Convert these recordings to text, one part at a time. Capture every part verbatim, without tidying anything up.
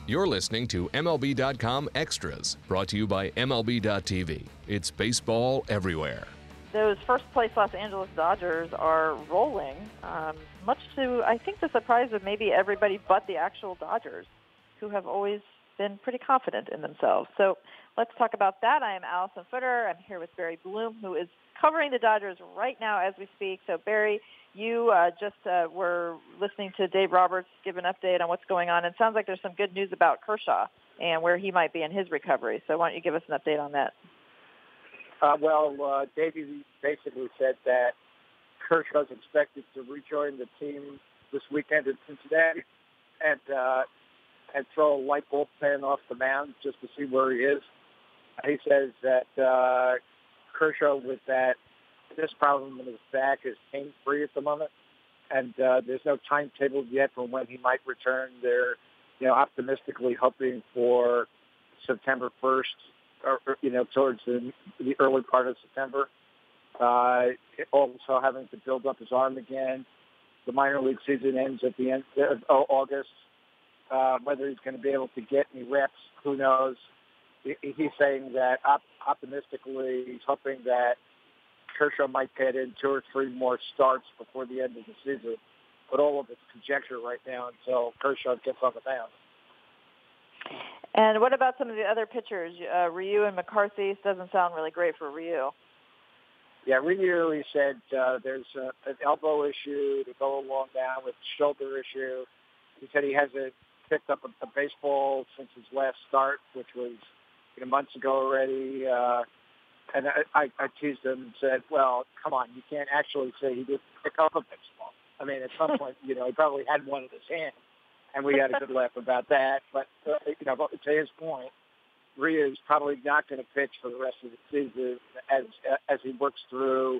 You're listening to M L B dot com Extras, brought to you by M L B dot T V. It's baseball everywhere. Those first-place Los Angeles Dodgers are rolling, um, much to, I think, the surprise of maybe everybody but the actual Dodgers, who have always been pretty confident in themselves. So let's talk about that. I am Allison Footer. I'm here with Barry Bloom, who is covering the Dodgers right now as we speak. So, Barry, you uh, just uh, were listening to Dave Roberts give an update on what's going on. It sounds like there's some good news about Kershaw and where he might be in his recovery. So why don't you give us an update on that? Uh, well, uh, Davey basically said that Kershaw is expected to rejoin the team this weekend in Cincinnati and uh, and throw a light bullpen off the mound just to see where he is. He says that uh, Kershaw, with that this problem in his back, is pain-free at the moment, and uh, there's no timetable yet for when he might return. They're, you know, optimistically hoping for September first, or, you know, towards the, the early part of September. Uh, also having to build up his arm again. The minor league season ends at the end of August. Uh, whether he's going to be able to get any reps, who knows? He, he's saying that op- optimistically, he's hoping that Kershaw might get in two or three more starts before the end of the season. But all of it's conjecture right now until Kershaw gets on the mound. And what about some of the other pitchers? Uh, Ryu and McCarthy doesn't sound really great for Ryu. Yeah, Ryu, he said uh, there's a, an elbow issue to go along now with shoulder issue. He said he hasn't picked up a, a baseball since his last start, which was you know, months ago already. Uh, and I, I, I teased him and said, well, come on, you can't actually say he didn't pick up a baseball. I mean, at some point, you know, he probably had one in his hand, and we had a good laugh about that. But, uh, you know, to his point, Rhea is probably not going to pitch for the rest of the season as as he works through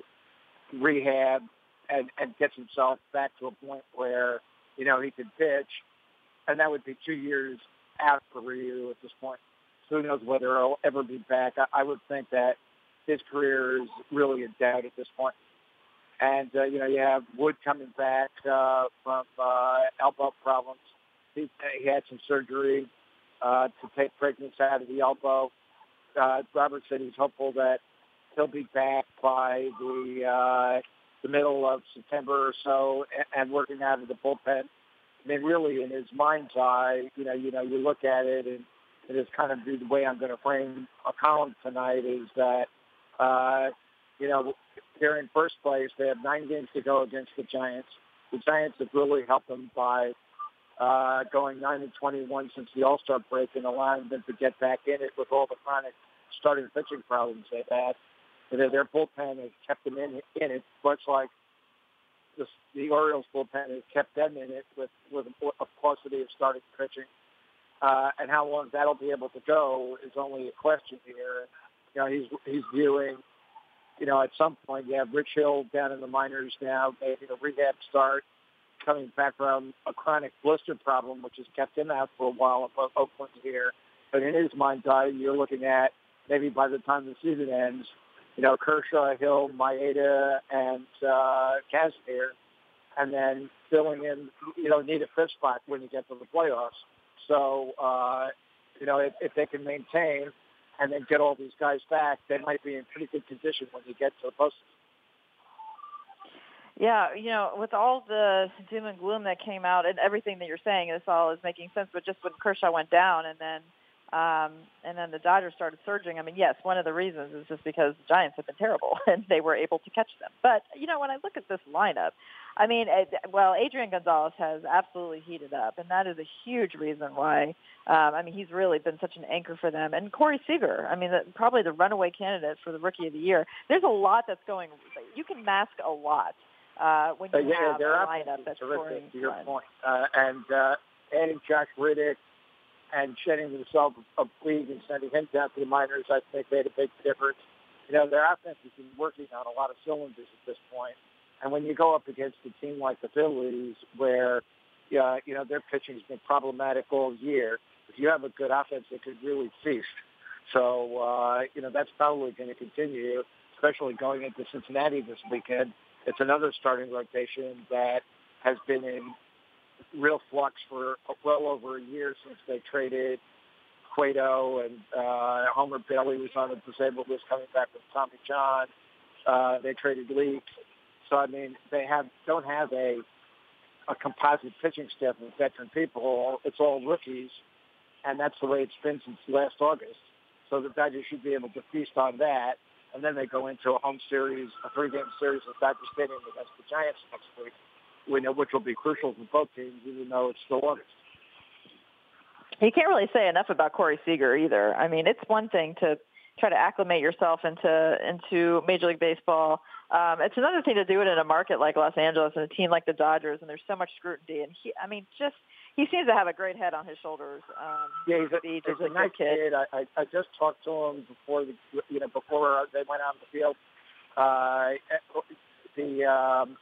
rehab and, and gets himself back to a point where, you know, he can pitch. And that would be two years out for Ryu at this point. So who knows whether he'll ever be back. I, I would think that his career is really in doubt at this point. And, uh, you know, you have Wood coming back uh, from uh, elbow problems. He, he had some surgery uh, to take pregnancy out of the elbow. Uh, Robert said he's hopeful that he'll be back by the uh, the middle of September or so and, and working out of the bullpen. I mean, really, in his mind's eye, you know, you know, you look at it, and it is kind of the way I'm going to frame a column tonight is that, uh, you know, they're in first place. They have nine games to go against the Giants. The Giants have really helped them by uh, going nine and twenty-one since the All-Star break and allowing them to get back in it with all the chronic starting pitching problems they've had. And their bullpen has kept them in, in it, much like The, the Orioles bullpen has kept them in it with, with a paucity of starting pitching. Uh, and how long that'll be able to go is only a question here. You know, he's he's viewing, you know, at some point you have Rich Hill down in the minors now, making a rehab start, coming back from a chronic blister problem, which has kept him out for a while above Oakland here. But in his mind's eye, you're looking at maybe by the time the season ends, you know, Kershaw, Hill, Maeda, and uh, Casimir, and then filling in, you know, need a fifth spot when you get to the playoffs. So, uh, you know, if, if they can maintain and then get all these guys back, they might be in pretty good condition when you get to the postseason. Yeah, you know, with all the doom and gloom that came out and everything that you're saying, this all is making sense. But just when Kershaw went down and then Um, and then the Dodgers started surging. I mean, yes, one of the reasons is just because the Giants have been terrible and they were able to catch them. But, you know, when I look at this lineup, I mean, it, well, Adrian Gonzalez has absolutely heated up, and that is a huge reason why. Um, I mean, he's really been such an anchor for them. And Corey Seager, I mean, the, probably the runaway candidate for the Rookie of the Year. There's a lot that's going – you can mask a lot uh, when you uh, yeah, have a lineup that's terrific, to your run. point. Uh, and uh, adding Josh Riddick and shedding himself of league and sending him down to the minors, I think made a big difference. You know, their offense has been working on a lot of cylinders at this point. And when you go up against a team like the Phillies, where, uh, you know, their pitching has been problematic all year, if you have a good offense, it could really feast. So, uh, you know, that's probably going to continue, especially going into Cincinnati this weekend. It's another starting rotation that has been in real flux for well over a year since they traded Cueto, and uh, Homer Bailey was on the disabled list coming back with Tommy John. Uh, they traded Leake. So, I mean, they have don't have a a composite pitching staff of veteran people. It's all rookies, and that's the way it's been since last August. So the Dodgers should be able to feast on that, and then they go into a home series, a three-game series at Dodger Stadium against the Giants next week, we know which will be crucial for both teams, even though it's still August. You can't really say enough about Corey Seager either. I mean, it's one thing to try to acclimate yourself into into Major League Baseball. Um, it's another thing to do it in a market like Los Angeles and a team like the Dodgers, and there's so much scrutiny. And he, I mean, just he seems to have a great head on his shoulders. Um, yeah, he's a, he's he's a, a nice kid. kid. I, I, I just talked to him before the you know before they went on the field. Uh, the um,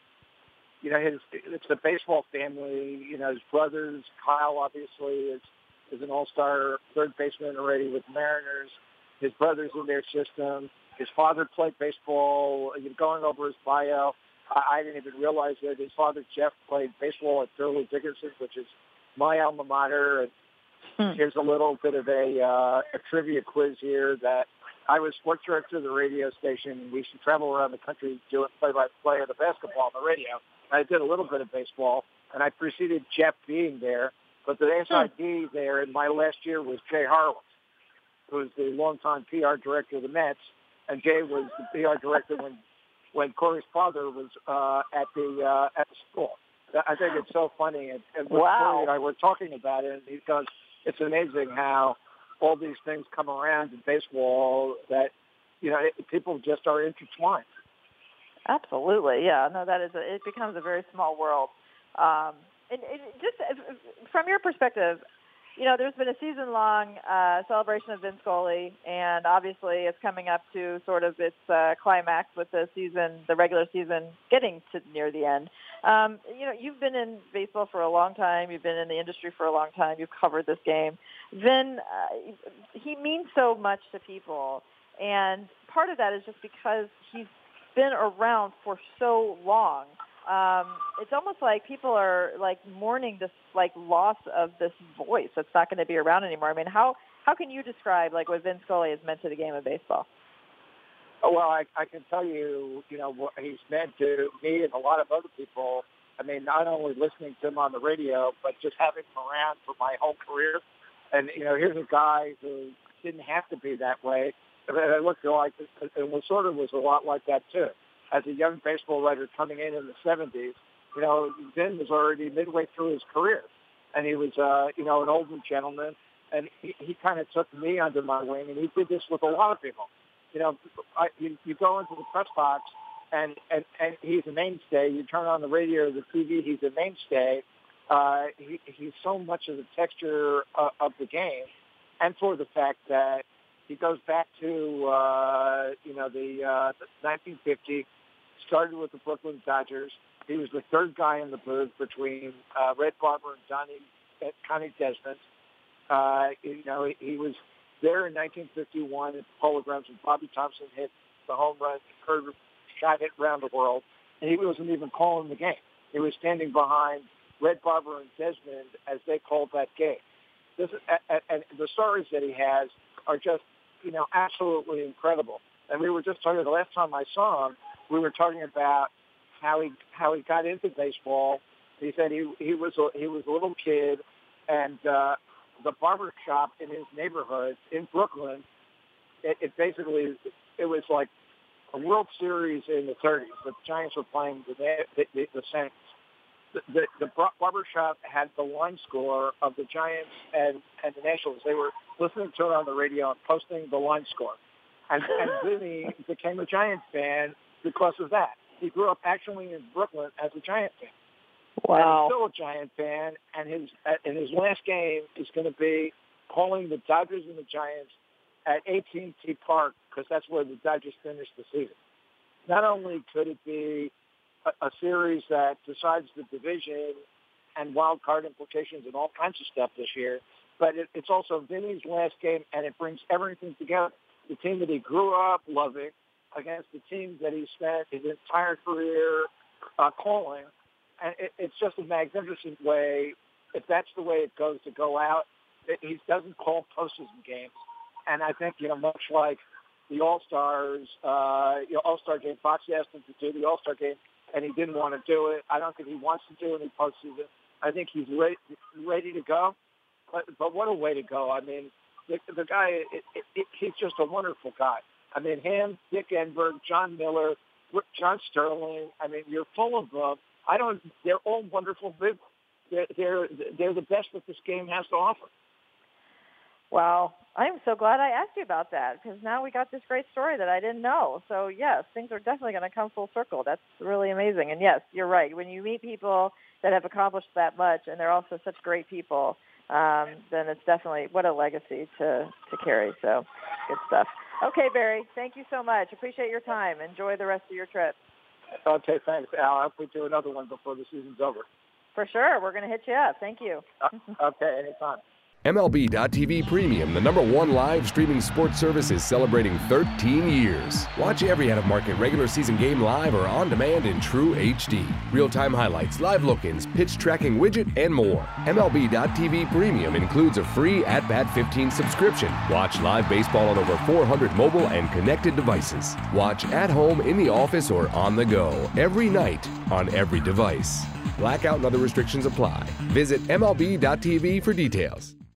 you know his it's a baseball family. You know his brothers, Kyle obviously is is an all-star third baseman already with the Mariners. His brother's in their system. His father played baseball. You're going over his bio. I, I didn't even realize that his father, Jeff, played baseball at Thurley Dickinson, which is my alma mater. And hmm. Here's a little bit of a, uh, a trivia quiz here that I was sports director of the radio station, and we used to travel around the country doing play-by-play of the basketball on the radio. And I did a little bit of baseball, and I preceded Jeff being there. But the S I D hmm. there in my last year was Jay Harlan, who was the longtime P R director of the Mets, and Jay was the P R director when, when Corey's father was uh, at the uh, at the school. I think it's so funny, and, and wow. Corey and I were talking about it, and he goes, "It's amazing how all these things come around in baseball that you know it, people just are intertwined." Absolutely, yeah. No, that is a, it becomes a very small world. Um, and, and just from your perspective, you know, there's been a season-long uh, celebration of Vin Scully, and obviously it's coming up to sort of its uh, climax with the season, the regular season getting to near the end. Um, you know, you've been in baseball for a long time. You've been in the industry for a long time. You've covered this game. Vin, uh, he means so much to people, and part of that is just because he's been around for so long. Um, it's almost like people are like mourning this like loss of this voice that's not going to be around anymore. I mean, how how can you describe like what Vin Scully has meant to the game of baseball? Oh, well, I, I can tell you, you know, what he's meant to me and a lot of other people. I mean, not only listening to him on the radio, but just having him around for my whole career. And you know, here's a guy who didn't have to be that way. I looked like it was sort of was a lot like that too. As a young baseball writer coming in in the seventies, you know, Vin was already midway through his career. And he was, uh, you know, an older gentleman. And he, he kind of took me under my wing. And he did this with a lot of people. You know, I, you, you go into the press box, and, and, and he's a mainstay. You turn on the radio or the T V, he's a mainstay. Uh, he, he's so much of the texture uh, of the game. And for the fact that he goes back to, uh, you know, the, uh, the nineteen fifty, started with the Brooklyn Dodgers. He was the third guy in the booth between uh, Red Barber and Donnie, uh, Connie Desmond. Uh, you know, he, he was there in nineteen fifty-one at the Polo Grounds when Bobby Thompson hit the home run, Kurt shot it around the world, and he wasn't even calling the game. He was standing behind Red Barber and Desmond as they called that game. This, and, and the stories that he has are just, you know, absolutely incredible. And we were just talking, the last time I saw him, we were talking about how he how he got into baseball. He said he he was a, he was a little kid, and uh, the barber shop in his neighborhood in Brooklyn, it, it basically it was like a World Series in the thirties. The Giants were playing the the, the, the Saints. The, the, the barber shop had the line score of the Giants and, and the Nationals. They were listening to it on the radio and posting the line score. And, and Vinny became a Giants fan because of that. He grew up actually in Brooklyn as a Giant fan. Wow. And he's still a Giant fan, and his in his last game is going to be calling the Dodgers and the Giants at A T and T Park because that's where the Dodgers finished the season. Not only could it be a, a series that decides the division and wild card implications and all kinds of stuff this year, but it, it's also Vinny's last game, and it brings everything together. The team that he grew up loving against the team that he spent his entire career uh, calling, and it, it's just a magnificent way. If that's the way it goes to go out, it, he doesn't call postseason games, and I think you know much like the All-Stars, uh, you know, All-Star game. Fox asked him to do the All-Star game, and he didn't want to do it. I don't think he wants to do any postseason. I think he's ready, ready to go. But, but what a way to go. I mean, the, the guy, it, it, it, he's just a wonderful guy. I mean, him, Dick Enberg, John Miller, John Sterling. I mean, you're full of them. I don't, they're all wonderful people. They're, they're, they're the best that this game has to offer. Well, I'm so glad I asked you about that because now we got this great story that I didn't know. So, yes, things are definitely going to come full circle. That's really amazing. And, yes, you're right. When you meet people that have accomplished that much and they're also such great people, um, then it's definitely what a legacy to, to carry. So, good stuff. Okay, Barry, thank you so much. Appreciate your time. Enjoy the rest of your trip. Okay, thanks, Al. I hope we do another one before the season's over. For sure. We're going to hit you up. Thank you. uh, okay, anytime. M L B dot T V Premium, the number one live streaming sports service, is celebrating thirteen years. Watch every out-of-market regular season game live or on demand in true H D. Real-time highlights, live look-ins, pitch tracking widget, and more. M L B dot T V Premium includes a free At Bat fifteen subscription. Watch live baseball on over four hundred mobile and connected devices. Watch at home, in the office, or on the go, every night, on every device. Blackout and other restrictions apply. Visit M L B dot T V for details.